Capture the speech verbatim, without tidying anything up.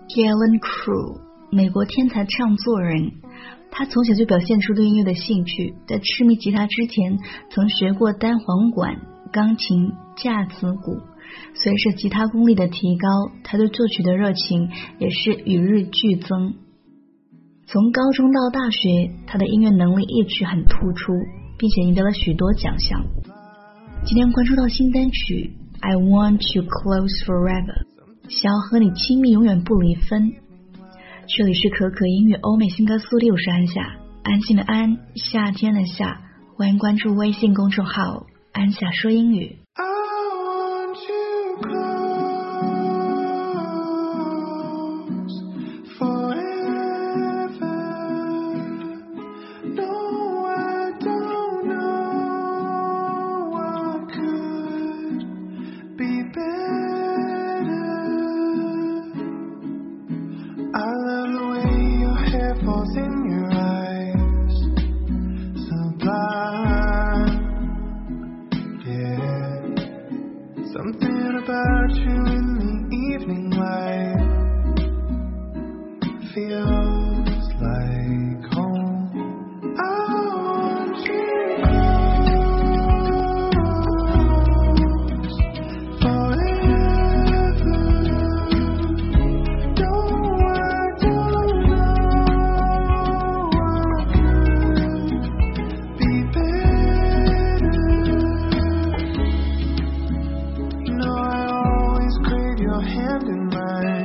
Galen Crow， 美国天才唱作人，他从小就表现出对音乐的兴趣，在痴迷吉他之前曾学过单簧管、钢琴、架子鼓。随着吉他功力的提高，他对作曲的热情也是与日俱增。从高中到大学，他的音乐能力一直很突出，并且赢得了许多奖项。今天关注到新单曲 I Want You Close Forever， 想要和你亲密永远不离分。这里是可可音乐欧美新歌速递，我是安夏，安静的安，夏天的夏，欢迎关注微信公众号安夏说英语。 Something about you in the evening light feels like home. I want you close forever. No, I don't know what could be better. You know I always crave your hand in mine.